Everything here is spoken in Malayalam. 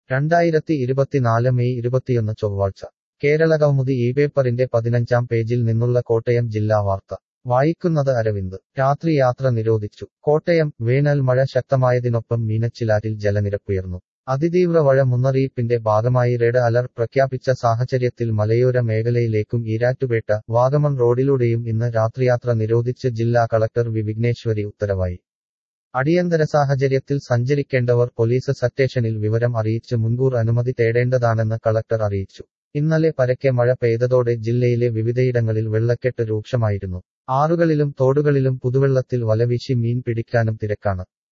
2024 മെയ് 21 ചൊവ്വാഴ്ച കേരളകൗമുദി ഇപേപ്പറിന്റെ 15-ാം പേജിൽ നിന്നുള്ള കോട്ടയം ജില്ലാ വാർത്ത വായിക്കുന്നത് അരവിന്ദ് രാത്രി യാത്ര നിരോധിച്ചു കോട്ടയം വേനൽ മഴ ശക്തമായതിനൊപ്പം മീനച്ചിലാറ്റിൽ ജലനിരപ്പുയർന്നു അതിതീവ്ര മഴ മുന്നറിയിപ്പിന്റെ ഭാഗമായി റെഡ് അലർട്ട് പ്രഖ്യാപിച്ച സാഹചര്യത്തിൽ മലയോര മേഖലയിലേക്കും ഈരാറ്റുപേട്ട വാഗമൺ റോഡിലൂടെയും ഇന്ന് രാത്രിയാത്ര നിരോധിച്ച് ജില്ലാ കളക്ടർ വി വിഘ്നേശ്വരി ഉത്തരവായി അടിയന്തര സാഹചര്യത്തിൽ സഞ്ചരിക്കേണ്ടവർ പോലീസ് സ്റ്റേഷനിൽ വിവരം അറിയിച്ച് മുൻകൂർ അനുമതി തേടേണ്ടതാണെന്ന് കളക്ടർ അറിയിച്ചു ഇന്നലെ പരക്കെ മഴ പെയ്തതോടെ ജില്ലയിലെ വിവിധയിടങ്ങളിൽ വെള്ളക്കെട്ട് രൂക്ഷമായിരുന്നു ആറുകളിലും തോടുകളിലും പുതുവെള്ളത്തിൽ വലവീശി മീൻ പിടിക്കാനും തിരക്കാണ്